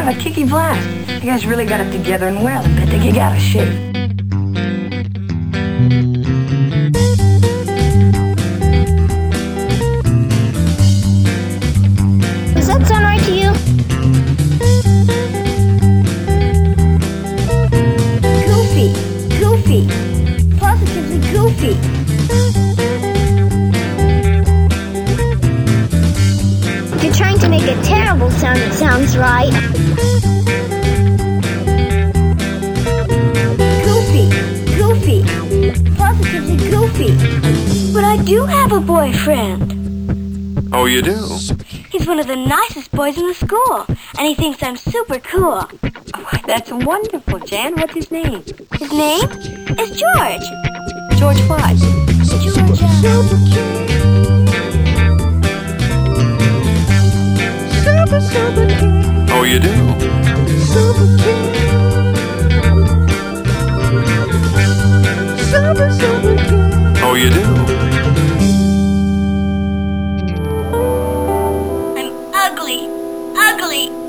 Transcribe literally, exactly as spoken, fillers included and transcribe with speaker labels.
Speaker 1: kind of a kicky blast. You guys really got it together and well. I bet they get out of shape.
Speaker 2: Does that sound right to you?
Speaker 3: Goofy, goofy, positively goofy.
Speaker 2: If you're trying to make a terrible sound, it sounds right.
Speaker 3: Goofy, goofy, positively goofy. But I do have a boyfriend.
Speaker 4: Oh, you do?
Speaker 3: He's one of the nicest boys in the school, and he thinks I'm super cool.
Speaker 1: Oh, that's wonderful, Jan. What's his name?
Speaker 3: His name is George.
Speaker 1: George what?
Speaker 3: George, uh,
Speaker 4: Oh, you do? Oh, you do?
Speaker 3: I'm ugly, ugly,